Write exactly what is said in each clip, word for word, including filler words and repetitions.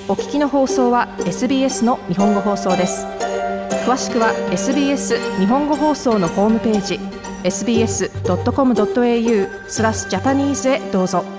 お聞きの放送は エスビーエス の日本語放送です。詳しくは エスビーエス 日本語放送のホームページ エスビーエスドットコムドットエーユー スラスジャパニーズへどうぞ。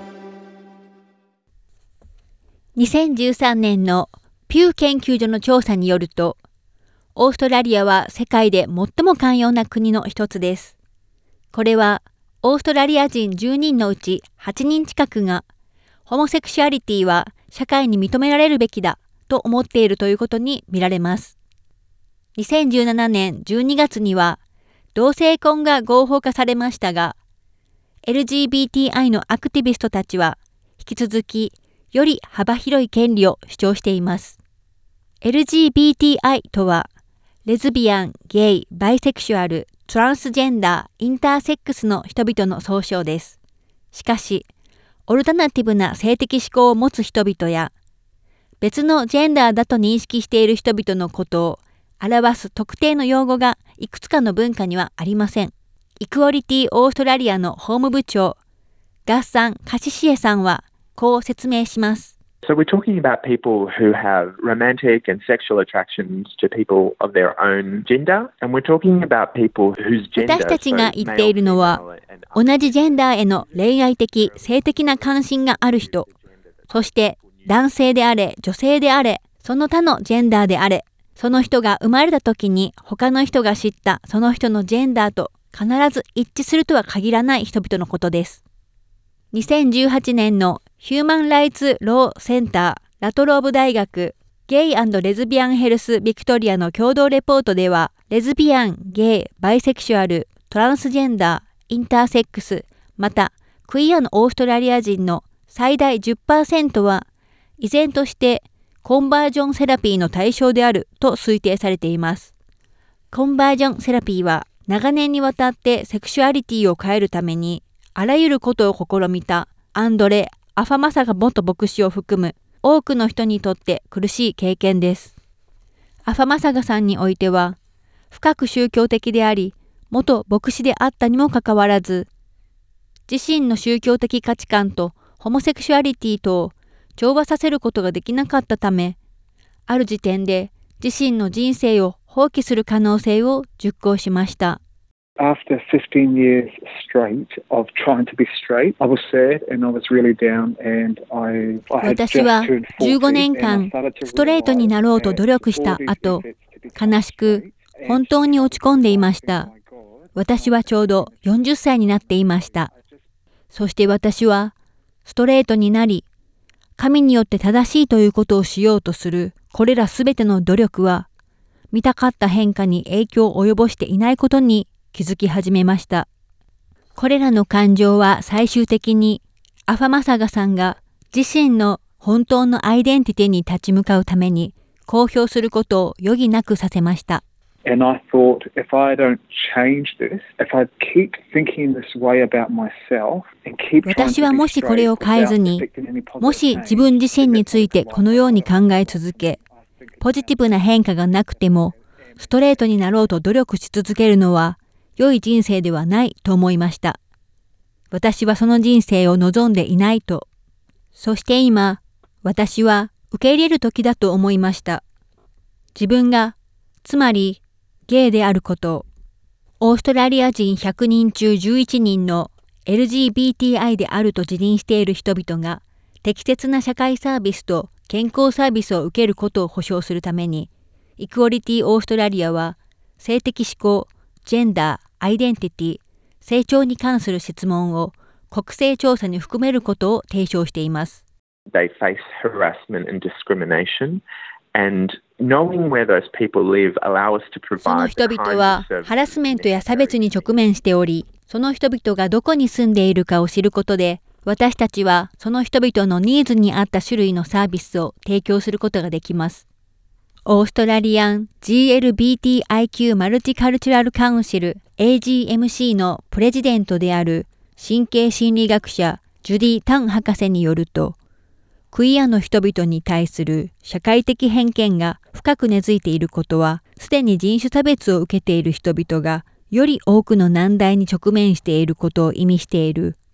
にせんじゅうさんねんのピュー研究所の調査によると、オーストラリアは世界で最も寛容な国の一つです。これはオーストラリア人じゅうにんのうちはちにん近くがホモセクシュアリティは社会に認められるべきだと思っているということに見られます。にせんじゅうななねんじゅうにがつには同性婚が合法化されましたが、エルジービーティーアイ のアクティビストたちは引き続きより幅広い権利を主張しています。エルジービーティーアイ とは、レズビアン、ゲイ、バイセクシュアル、トランスジェンダー、インターセックスの人々の総称です。しかし、オルタナティブな性的指向を持つ人々や、別のジェンダーだと認識している人々のことを表す特定の用語がいくつかの文化にはありません。イクオリティオーストラリアの法務部長、ガッサン・カシシエさんはこう説明します。 So we're talking about people who have romantic and sexual attractions to people of their own gender, and we're talking about people whose gender. 私たちが言っているのは、同じジェンダーへの恋愛的、性的な関心がある人、そして男性であれ、女性であれ、その他のジェンダーであれ、その人が生まれた時に他の人が知ったその人のジェンダーと必ず一致するとは限らない人々のことです。にせんじゅうはちねんのヒューマン・ライツ・ロー・センター、ラトローブ大学、ゲイ&レズビアン・ヘルス・ビクトリアの共同レポートでは、レズビアン、ゲイ、バイセクシュアル、トランスジェンダー、インターセックス、またクイアのオーストラリア人の最大 じゅっパーセント は、依然としてコンバージョンセラピーの対象であると推定されています。コンバージョンセラピーは、長年にわたってセクシュアリティを変えるために、あらゆることを試みたアンドレ・アファマサガ元牧師を含む多くの人にとって苦しい経験です。アファマサガさんにおいては、深く宗教的であり、元牧師であったにもかかわらず、自身の宗教的価値観とホモセクシュアリティとを調和させることができなかったため、ある時点で自身の人生を放棄する可能性を熟考しました。 After fifteen years straight of trying to be straight, I was sad and I was really down and I, I had just 私は turned じゅうご forty 年 and 間 I started to ストレートになろうと努力した後、悲しく本当に落ち込んでいました。私はちょうどよんじゅっさいになっていました。そして私はストレートになり、神によって正しいということをしようとするこれらすべての努力は、見たかった変化に影響を及ぼしていないことに気づき始めました。これらの感情は最終的にアファマサガさんが自身の本当のアイデンティティに立ち向かうために公表することを余儀なくさせました。 And I thought, if I don't change this, if I keep thinking this way about myself and keep trying to be straight, 私はもしこれを変えずに、もし自分自身についてこのように考え続け、ポジティブな変化がなくても、ストレートになろうと努力し続けるのは、良い人生ではないと思いました。私はその人生を望んでいないと。そして今、私は受け入れる時だと思いました。自分が、つまり、ゲイであることを、オーストラリア人ひゃくにん中じゅういちにんの エルジービーティーアイ であると自認している人々が、適切な社会サービスと健康サービスを受けることを保障するために、イクオリティオーストラリアは、性的指向、ジェンダー、アイデンティティ、成長に関する質問を国勢調査に含めることを提唱しています。 They face harassment and discrimination, and knowing where those people live allow us to provide その人々はハラスメントや差別に直面しており、その人々がどこに住んでいるかを知ることで、私たちはその人々のニーズに合った種類のサービスを提供することができます。オーストラリアン ジーエルビーティーアイキュー マルチカルチュラルカウンシル エージーエムシー のプレジデントである神経心理学者ジュディ・タン博士によると、クイアの人々に対する社会的偏見が深く根付いていることは、すでに人種差別を受けている人々がより多くの難題に直面していることを意味している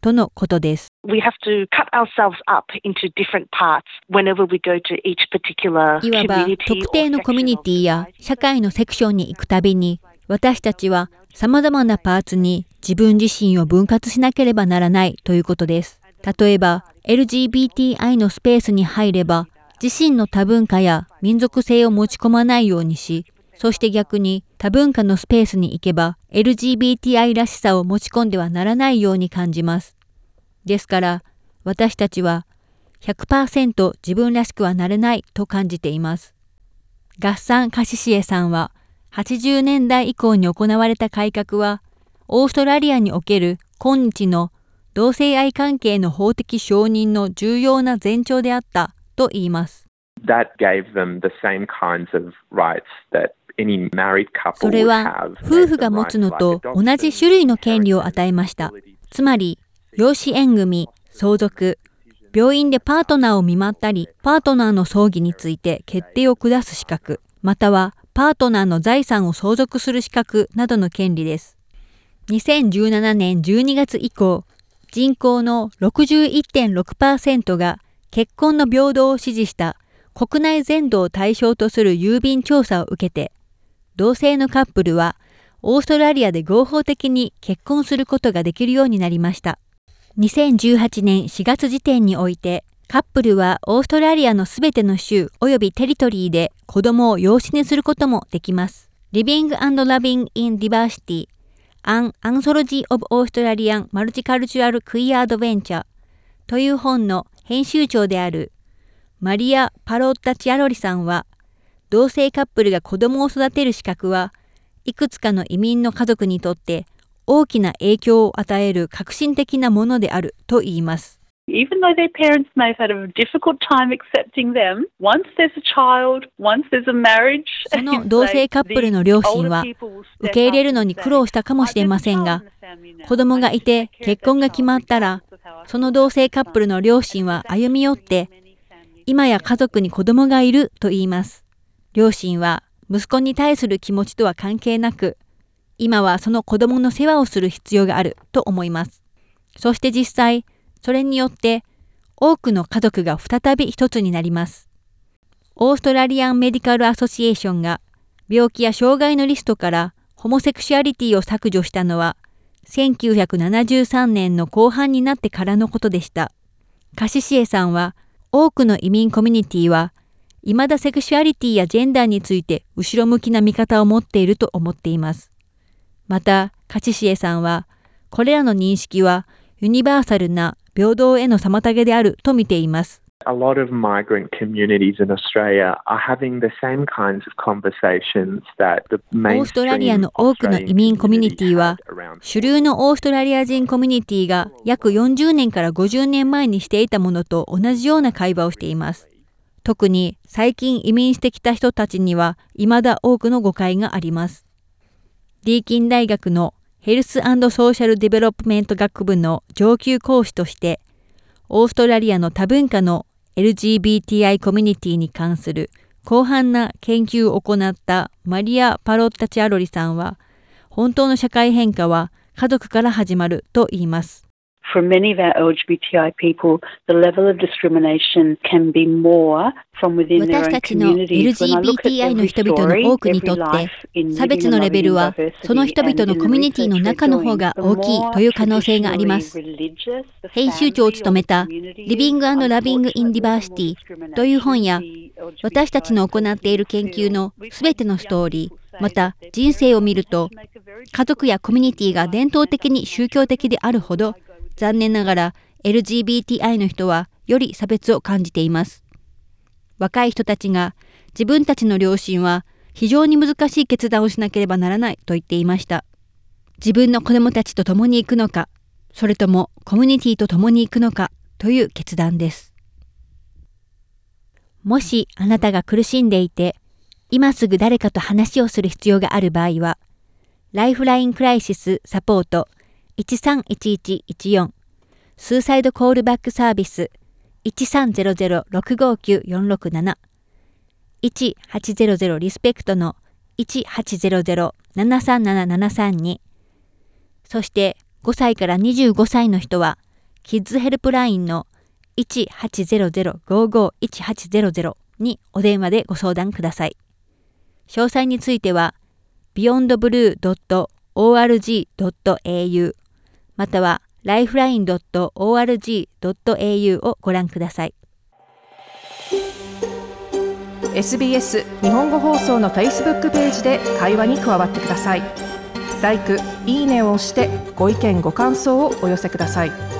とのことです。 We have to cut ourselves up into different parts whenever we go to each particular community. いわば特定のコミュニティや社会のセクションに行くたびに、私たちは様々なパーツに自分自身を分割しなければならないということです。例えば エルジービーティーアイ のスペースに入れば、自身の多文化や民族性を持ち込まないようにし、そして逆に多文化のスペースに行けば エルジービーティーアイ らしさを持ち込んではならないように感じます。ですから私たちは ひゃくパーセント 自分らしくはなれないと感じています。ガッサン・カシシエさんははちじゅうねんだい以降に行われた改革はオーストラリアにおける今日の同性愛関係の法的承認の重要な前兆であったと言います。 That gave them the same kinds of rights that any married couple would have. それは夫婦が持つのと同じ種類の権利を与えました。つまり養子縁組、相続、病院でパートナーを見舞ったり、パートナーの葬儀について決定を下す資格、またはパートナーの財産を相続する資格などの権利です。にせんじゅうななねんじゅうにがつ以降、人口の ろくじゅういってんろくパーセント が結婚の平等を支持した国内全土を対象とする郵便調査を受けて、同性のカップルはオーストラリアで合法的に結婚することができるようになりました。にせんじゅうはちねんしがつ時点において、カップルはオーストラリアのすべての州及びテリトリーで子供を養子にすることもできます。Living and Loving in Diversity, An Anthology of Australian Multicultural Queer Adventure という本の編集長であるマリア・パロッタチアロリさんは、同性カップルが子供を育てる資格はいくつかの移民の家族にとって大きな影響を与える革新的なものであると言います。 Even though their parents may have had a difficult time accepting them, once there's a child, once there's a marriage, その同性カップルの両親は受け入れるのに苦労したかもしれませんが、子供がいて結婚が決まったら、その同性カップルの両親は歩み寄って、今や家族に子供がいると言います。両親は息子に対する気持ちとは関係なく、今はその子供の世話をする必要があると思います。そして実際、それによって多くの家族が再び一つになります。オーストラリアン・メディカル・アソシエーションが病気や障害のリストからホモセクシュアリティを削除したのはせんきゅうひゃくななじゅうさんねんの後半になってからのことでした。カシシエさんは多くの移民コミュニティは未だセクシュアリティやジェンダーについて後ろ向きな見方を持っていると思っています。また、カチシエさんはこれらの認識はユニバーサルな平等への妨げであると見ています。 A lot of migrant communities in Australia are having the same kinds of conversations that the mainstream オーストラリアの多くの移民コミュニティは、主流のオーストラリア人コミュニティが約よんじゅうねんからごじゅうねんまえにしていたものと同じような会話をしています。特に最近移民してきた人たちには未だ多くの誤解があります。ディーキン大学のヘルス&ソーシャルディベロップメント学部の上級講師として、オーストラリアの多文化の エルジービーティーアイ コミュニティに関する広範な研究を行ったマリア・パロッタチアロリさんは、本当の社会変化は家族から始まると言います。 For many of our エルジービーティーアイ people, the level of discrimination can be more from within their 私 own たちの エル communities. ジ When ー I ビー look テ at ィーアイ の every 人々の story, 多くにと every っ life て、 in 差別 living の and レベ loving ル in は diversity その人々 and の in コ the ミュニティの research 中 we're の方 doing, が the 大きい more という可能性がありま traditionally す。 religious the 編集長を務めた family Living and is, Loving in Diversity unfortunately, という本や the 私たちの行っている研究のすべてのストーリー、また人生を見ると、家族やコミュニティが伝統的に宗教的であるほど、残念ながら エルジービーティーアイ の人はより差別を感じています。若い人たちが自分たちの両親は非常に難しい決断をしなければならないと言っていました。自分の子供たちと共に行くのか、それともコミュニティと共に行くのかという決断です。もしあなたが苦しんでいて、今すぐ誰かと話をする必要がある場合は、ライフラインクライシスサポートいちさんいちいちいちよん、スーサイドコールバックサービスいちさんゼロゼロ ろくごきゅう よんろくなな、いちはちゼロゼロリスペクトのいちはちゼロゼロ ななさんななななさんに、そしてごさいからにじゅうごさいの人はキッズヘルプラインの いちはちゼロゼロ ごーごーいちはちゼロゼロ にお電話でご相談ください。詳細については ビヨンドブルードットオーアールジードットエーユー または ライフラインドットオーアールジードットエーユー をご覧ください。 エスビーエス 日本語放送の Facebook ページで会話に加わってください。ライク、いいねを押してご意見ご感想をお寄せください。